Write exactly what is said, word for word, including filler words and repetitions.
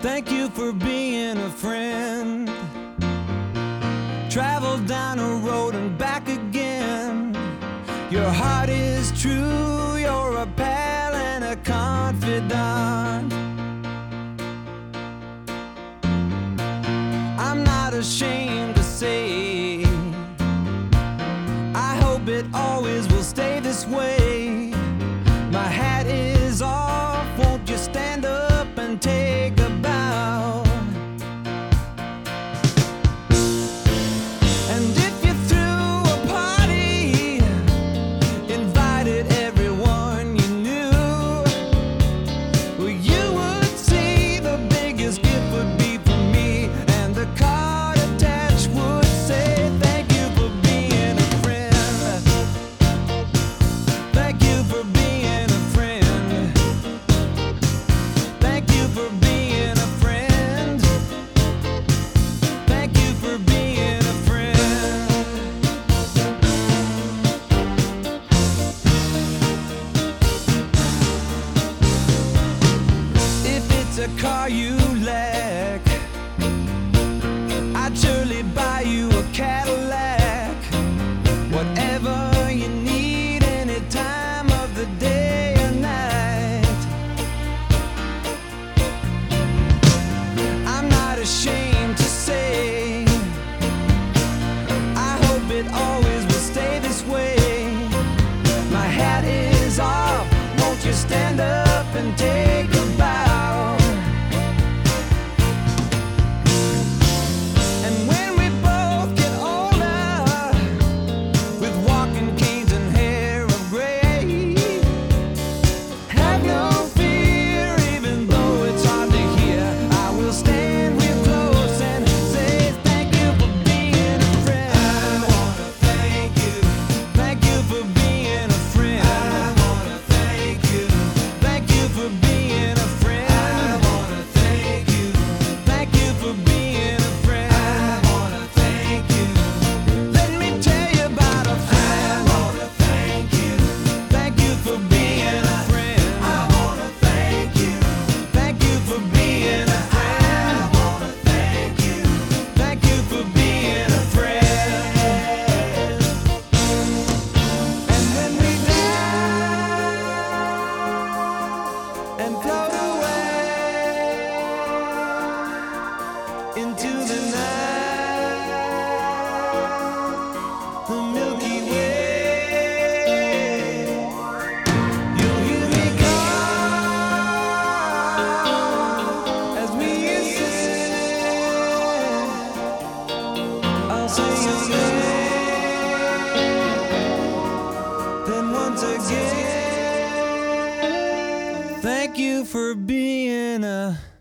Thank you for being a friend. Travel down a road and back again. Your heart is true, you're a pal and a confidant. I'm not ashamed to say, I hope it always will stay this way. My hat is off, won't you stand up and take a bow? And if you threw a party, invited everyone you knew, well, you would see the biggest gift would be from me, and the card attached would say, thank you for being a friend. Thank you for being a friend. Thank you for being a friend. Thank you for being a friend. If it's a car you lack, I'd surely buy you a Cadillac. Whatever you need, any time of the day or night. I'm not ashamed to say, I hope it always will stay this way. My hat is off, won't you stand up and take a bow? And when we both get older, with walking canes and hair of gray, have no fear, even though it's hard to hear. I will stand real close and say thank you for being a friend. I wanna thank you. Thank you for being a friend. I wanna thank you. Thank you for being a friend. I wanna thank you. Thank you for being a friend. I wanna thank you. Let me tell you about a friend. I wanna thank you. Thank you for being a friend. I wanna thank you. Thank you for being a friend. I wanna thank you. Thank you for being a friend. And when we die and float away into the night, the Milky Way, you'll hear me call as we ascend. I'll say your name, then once again, thank you for being a